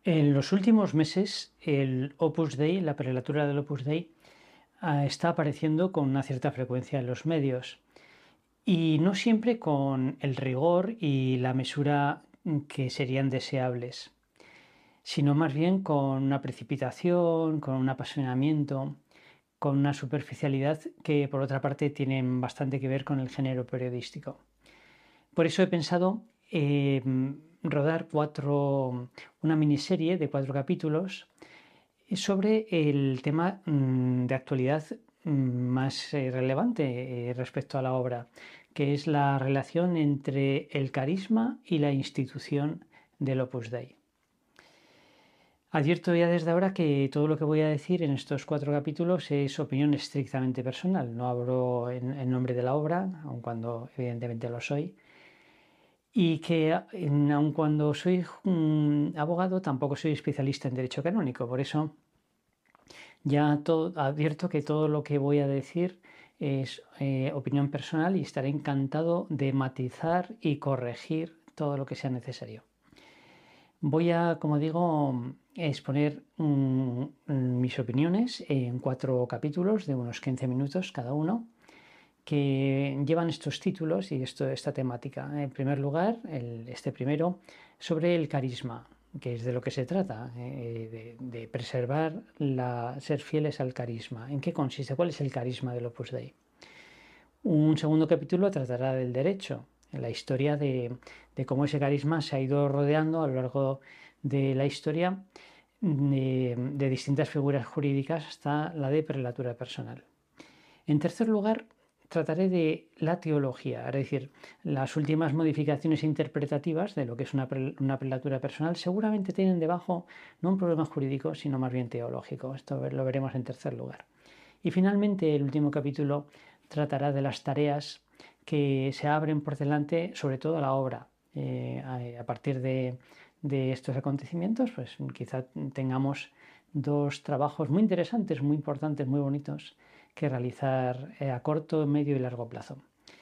En los últimos meses, el Opus Dei, la prelatura del Opus Dei, está apareciendo con una cierta frecuencia en los medios y no siempre con el rigor y la mesura que serían deseables, sino más bien con una precipitación, con un apasionamiento, con una superficialidad que por otra parte tienen bastante que ver con el género periodístico. Por eso he pensado rodar una miniserie de 4 capítulos sobre el tema de actualidad más relevante respecto a la obra, que es la relación entre el carisma y la institución del Opus Dei. Advierto ya desde ahora que todo lo que voy a decir en estos 4 capítulos es opinión estrictamente personal. No hablo en nombre de la obra, aun cuando evidentemente lo soy. Y que aun cuando soy abogado, tampoco soy especialista en derecho canónico. Por eso ya advierto que todo lo que voy a decir es opinión personal y estaré encantado de matizar y corregir todo lo que sea necesario. Voy a, como digo, exponer mis opiniones en 4 capítulos de unos 15 minutos cada uno, que llevan estos títulos y esta temática. En primer lugar, este primero, sobre el carisma, que es de lo que se trata, de preservar, ser fieles al carisma. ¿En qué consiste? ¿Cuál es el carisma del Opus Dei? Un segundo capítulo tratará del derecho, la historia de cómo ese carisma se ha ido rodeando a lo largo de la historia de distintas figuras jurídicas hasta la de prelatura personal. En tercer lugar, trataré de la teología, es decir, las últimas modificaciones interpretativas de lo que es una prelatura personal seguramente tienen debajo no un problema jurídico, sino más bien teológico. Esto lo veremos en tercer lugar. Y finalmente, el último capítulo tratará de las tareas que se abren por delante, sobre todo a la obra. A partir de estos acontecimientos, pues quizá tengamos 2 trabajos muy interesantes, muy importantes, muy bonitos que realizar a corto, medio y largo plazo.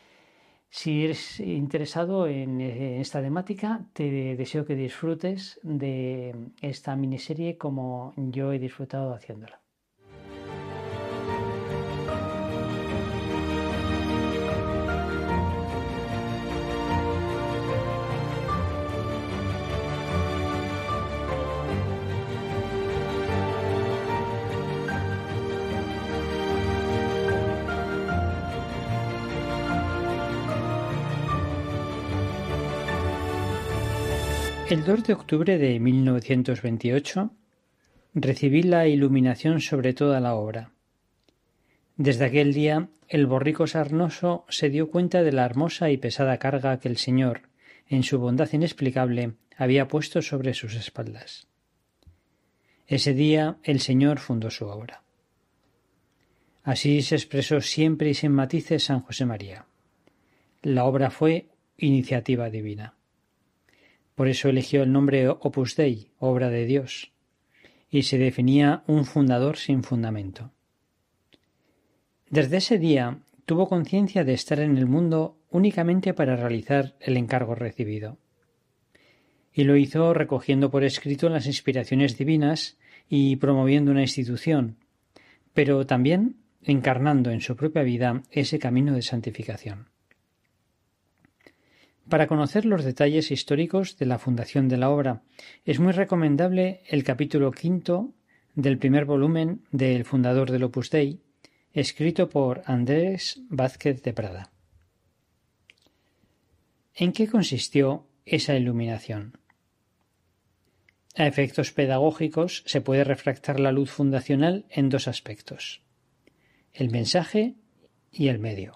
Si eres interesado en esta temática, te deseo que disfrutes de esta miniserie como yo he disfrutado haciéndola. El 2 de octubre de 1928 recibí la iluminación sobre toda la obra. Desde aquel día, el borrico sarnoso se dio cuenta de la hermosa y pesada carga que el Señor, en su bondad inexplicable, había puesto sobre sus espaldas. Ese día el Señor fundó su obra. Así se expresó siempre y sin matices San José María. La obra fue iniciativa divina. Por eso eligió el nombre Opus Dei, obra de Dios, y se definía un fundador sin fundamento. Desde ese día tuvo conciencia de estar en el mundo únicamente para realizar el encargo recibido. Y lo hizo recogiendo por escrito las inspiraciones divinas y promoviendo una institución, pero también encarnando en su propia vida ese camino de santificación. Para conocer los detalles históricos de la fundación de la obra, es muy recomendable el capítulo 5 del primer volumen del fundador del Opus Dei, escrito por Andrés Vázquez de Prada. ¿En qué consistió esa iluminación? A efectos pedagógicos se puede refractar la luz fundacional en 2 aspectos: el mensaje y el medio.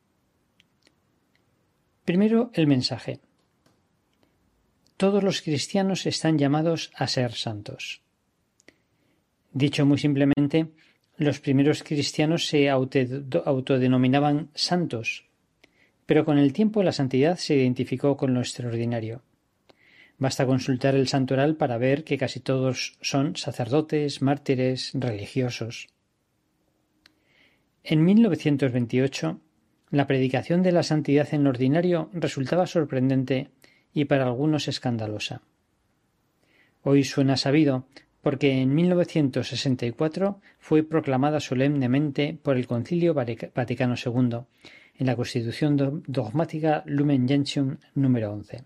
Primero, el mensaje. Todos los cristianos están llamados a ser santos. Dicho muy simplemente, los primeros cristianos se autodenominaban santos, pero con el tiempo la santidad se identificó con lo extraordinario. Basta consultar el santoral para ver que casi todos son sacerdotes, mártires, religiosos. En 1928, la predicación de la santidad en lo ordinario resultaba sorprendente y para algunos escandalosa. Hoy suena sabido porque en 1964 fue proclamada solemnemente por el Concilio Vaticano II en la Constitución Dogmática Lumen Gentium número 11.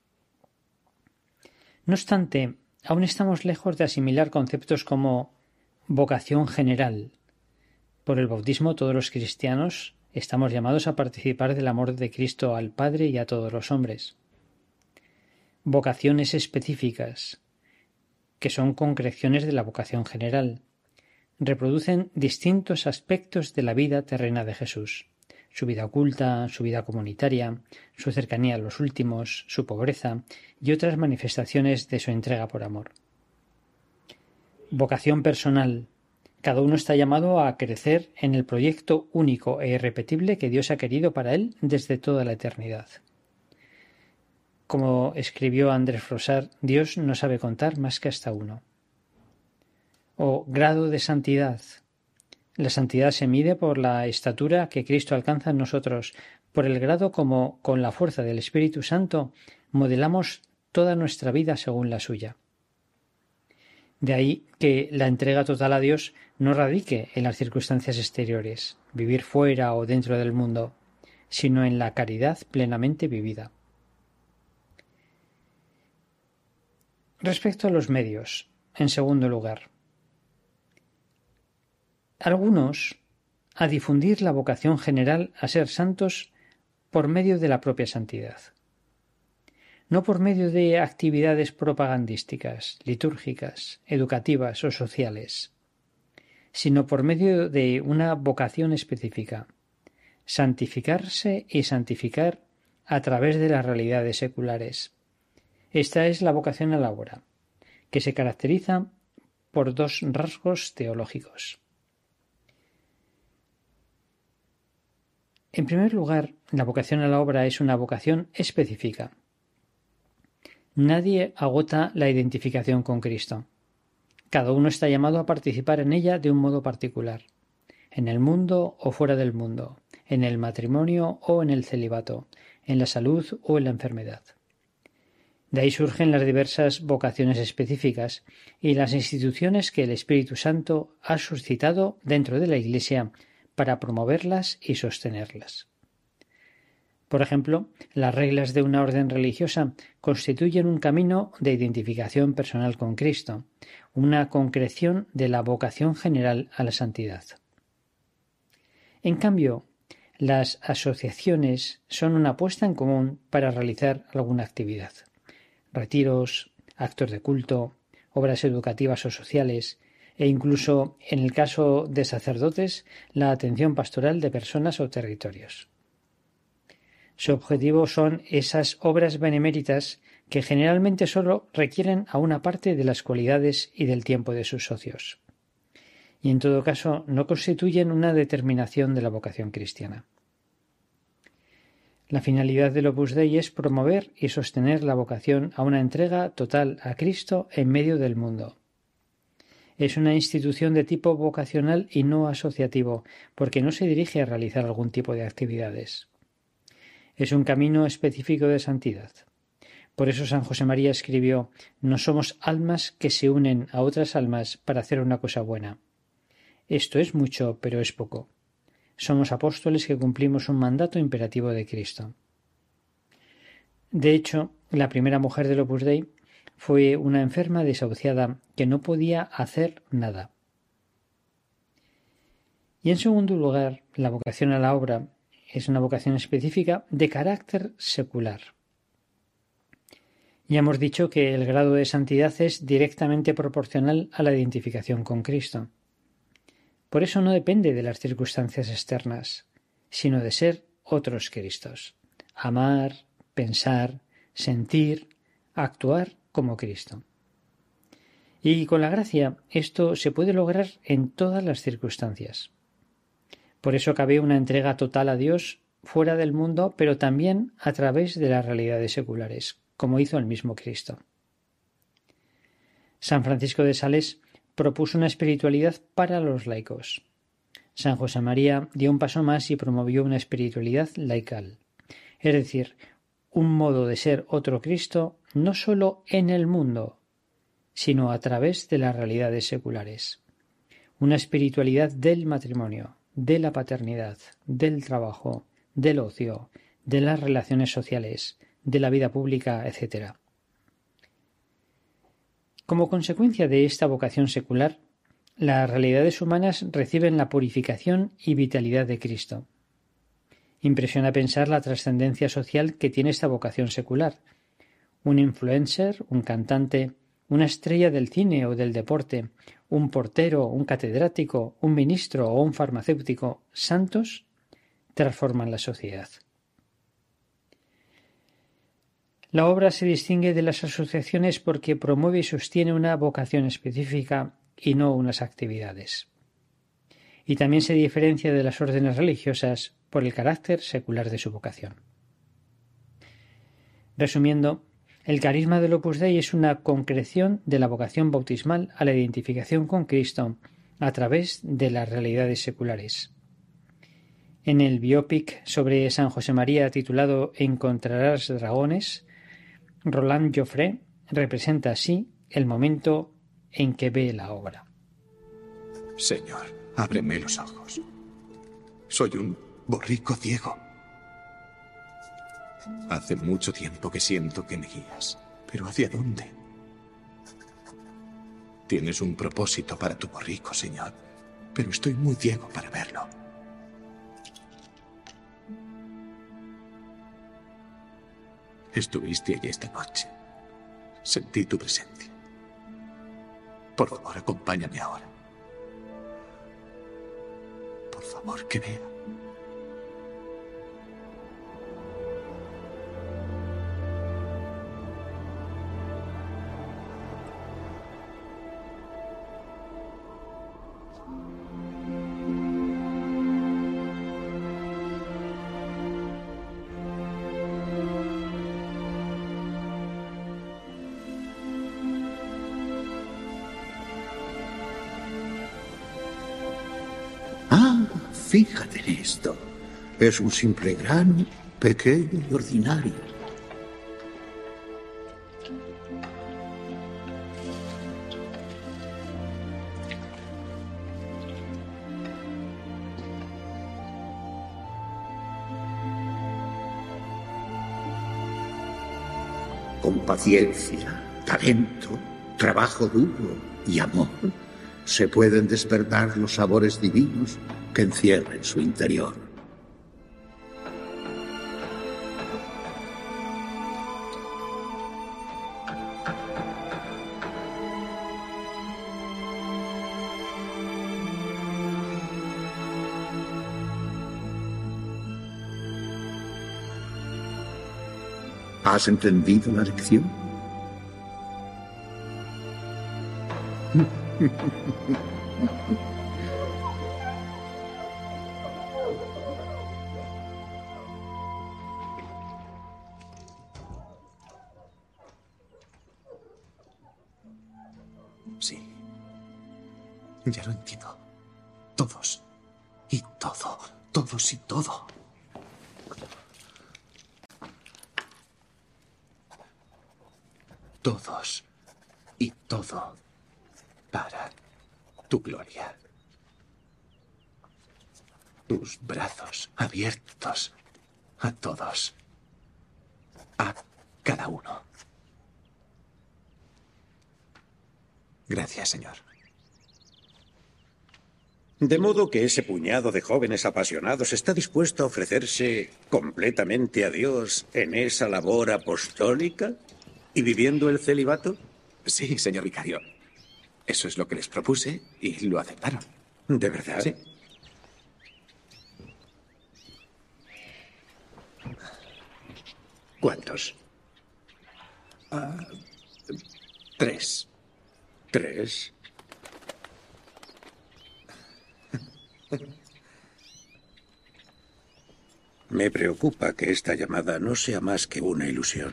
No obstante, aún estamos lejos de asimilar conceptos como vocación general. Por el bautismo, todos los cristianos estamos llamados a participar del amor de Cristo al Padre y a todos los hombres. Vocaciones específicas, que son concreciones de la vocación general, reproducen distintos aspectos de la vida terrena de Jesús: su vida oculta, su vida comunitaria, su cercanía a los últimos, su pobreza y otras manifestaciones de su entrega por amor. Vocación personal. Cada uno está llamado a crecer en el proyecto único e irrepetible que Dios ha querido para él desde toda la eternidad. Como escribió Andrés Frossard, Dios no sabe contar más que hasta uno. O grado de santidad. La santidad se mide por la estatura que Cristo alcanza en nosotros, por el grado como, con la fuerza del Espíritu Santo, modelamos toda nuestra vida según la suya. De ahí que la entrega total a Dios no radique en las circunstancias exteriores, vivir fuera o dentro del mundo, sino en la caridad plenamente vivida. Respecto a los medios, en segundo lugar, algunos a difundir la vocación general a ser santos por medio de la propia santidad, no por medio de actividades propagandísticas, litúrgicas, educativas o sociales, sino por medio de una vocación específica: santificarse y santificar a través de las realidades seculares. Esta es la vocación a la obra, que se caracteriza por dos rasgos teológicos. En primer lugar, la vocación a la obra es una vocación específica. Nadie agota la identificación con Cristo. Cada uno está llamado a participar en ella de un modo particular, en el mundo o fuera del mundo, en el matrimonio o en el celibato, en la salud o en la enfermedad. De ahí surgen las diversas vocaciones específicas y las instituciones que el Espíritu Santo ha suscitado dentro de la Iglesia para promoverlas y sostenerlas. Por ejemplo, las reglas de una orden religiosa constituyen un camino de identificación personal con Cristo, una concreción de la vocación general a la santidad. En cambio, las asociaciones son una apuesta en común para realizar alguna actividad: retiros, actos de culto, obras educativas o sociales, e incluso, en el caso de sacerdotes, la atención pastoral de personas o territorios. Su objetivo son esas obras beneméritas que generalmente solo requieren a una parte de las cualidades y del tiempo de sus socios, y en todo caso no constituyen una determinación de la vocación cristiana. La finalidad del Opus Dei es promover y sostener la vocación a una entrega total a Cristo en medio del mundo. Es una institución de tipo vocacional y no asociativo, porque no se dirige a realizar algún tipo de actividades. Es un camino específico de santidad. Por eso San José María escribió: «No somos almas que se unen a otras almas para hacer una cosa buena. Esto es mucho, pero es poco. Somos apóstoles que cumplimos un mandato imperativo de Cristo». De hecho, la primera mujer del Opus Dei fue una enferma desahuciada que no podía hacer nada. Y en segundo lugar, la vocación a la obra es una vocación específica de carácter secular. Ya hemos dicho que el grado de santidad es directamente proporcional a la identificación con Cristo. Por eso no depende de las circunstancias externas, sino de ser otros Cristos: amar, pensar, sentir, actuar como Cristo. Y con la gracia esto se puede lograr en todas las circunstancias. Por eso cabe una entrega total a Dios fuera del mundo, pero también a través de las realidades seculares, como hizo el mismo Cristo. San Francisco de Sales propuso una espiritualidad para los laicos. San José María dio un paso más y promovió una espiritualidad laical, es decir, un modo de ser otro Cristo no solo en el mundo, sino a través de las realidades seculares. Una espiritualidad del matrimonio, de la paternidad, del trabajo, del ocio, de las relaciones sociales, de la vida pública, etc. Como consecuencia de esta vocación secular, las realidades humanas reciben la purificación y vitalidad de Cristo. Impresiona pensar la trascendencia social que tiene esta vocación secular. Un influencer, un cantante, una estrella del cine o del deporte, un portero, un catedrático, un ministro o un farmacéutico, santos, transforman la sociedad. La obra se distingue de las asociaciones porque promueve y sostiene una vocación específica y no unas actividades. Y también se diferencia de las órdenes religiosas por el carácter secular de su vocación. Resumiendo, el carisma del Opus Dei es una concreción de la vocación bautismal a la identificación con Cristo a través de las realidades seculares. En el biopic sobre San José María titulado Encontrarás dragones, Roland Joffre representa así el momento en que ve la obra. Señor, ábreme los ojos. Soy un borrico ciego. Hace mucho tiempo que siento que me guías. ¿Pero hacia dónde? Tienes un propósito para tu borrico, Señor, pero estoy muy ciego para verlo. Estuviste allí esta noche. Sentí tu presencia. Por favor, acompáñame ahora. Por favor, que vea. Fíjate en esto. Es un simple grano, pequeño y ordinario. Con paciencia, talento, trabajo duro y amor, se pueden despertar los sabores divinos que encierra en su interior. ¿Has entendido la lección? Sí. Ya lo entiendo. Todos. Y todo. Todos y todo. Todos. Y todo. Para tu gloria. Tus brazos abiertos a todos. A cada uno. Gracias, Señor. De modo que ese puñado de jóvenes apasionados está dispuesto a ofrecerse completamente a Dios en esa labor apostólica y viviendo el celibato. Sí, señor vicario. Eso es lo que les propuse y lo aceptaron. ¿De verdad? Sí. ¿Cuántos? 3. 3. Me preocupa que esta llamada no sea más que una ilusión.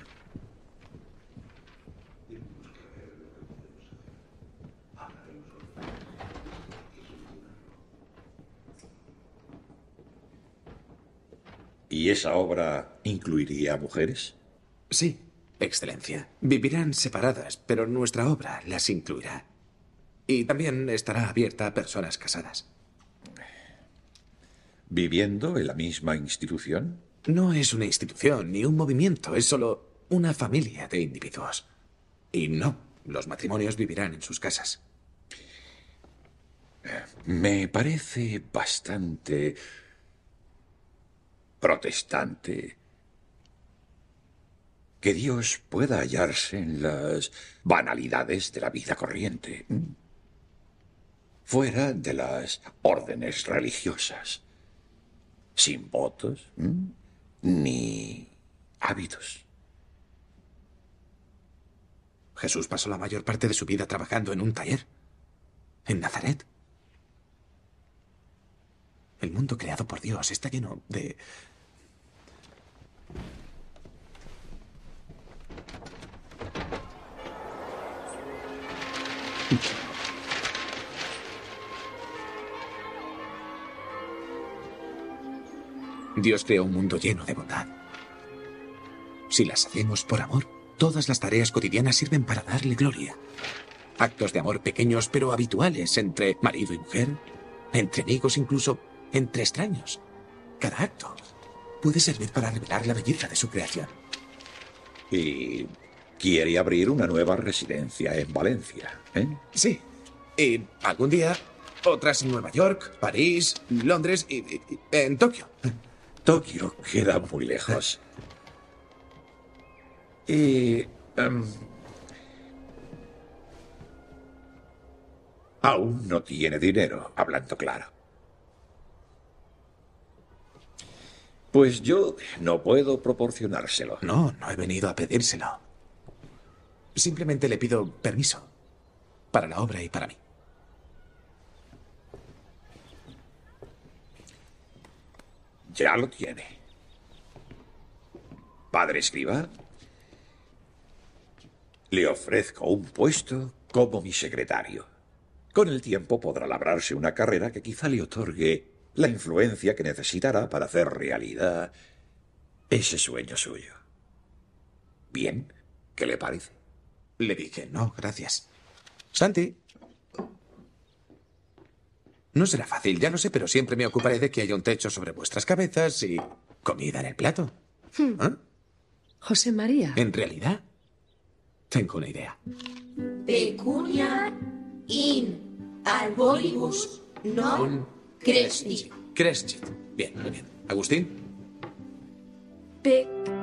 ¿Y esa obra incluiría a mujeres? Sí, Excelencia. Vivirán separadas, pero nuestra obra las incluirá. Y también estará abierta a personas casadas. ¿Viviendo en la misma institución? No es una institución ni un movimiento, es solo una familia de individuos. Y no, los matrimonios vivirán en sus casas. Me parece bastante protestante que Dios pueda hallarse en las banalidades de la vida corriente, fuera de las órdenes religiosas, sin votos ni hábitos. Jesús pasó la mayor parte de su vida trabajando en un taller, en Nazaret. El mundo creado por Dios está lleno de... Dios creó un mundo lleno de bondad. Si las hacemos por amor, todas las tareas cotidianas sirven para darle gloria. Actos de amor pequeños pero habituales entre marido y mujer, entre amigos, incluso entre extraños. Cada acto puede servir para revelar la belleza de su creación. Y quiere abrir una nueva residencia en Valencia, ¿eh? Sí. Y algún día, otras en Nueva York, París, Londres y en Tokio. Tokio queda muy lejos. Y... aún no tiene dinero, hablando claro. Pues yo no puedo proporcionárselo. No, no he venido a pedírselo. Simplemente le pido permiso para la obra y para mí. Ya lo tiene. Padre escriba, le ofrezco un puesto como mi secretario. Con el tiempo podrá labrarse una carrera que quizá le otorgue la influencia que necesitará para hacer realidad ese sueño suyo. Bien, ¿qué le parece? Le dije, no, gracias. Santi. No será fácil, ya lo sé, pero siempre me ocuparé de que haya un techo sobre vuestras cabezas y comida en el plato. ¿Ah? José María. En realidad, tengo una idea. Pecunia in arboribus non crescit. Crescit. Bien, muy bien. ¿Agustín? Pe...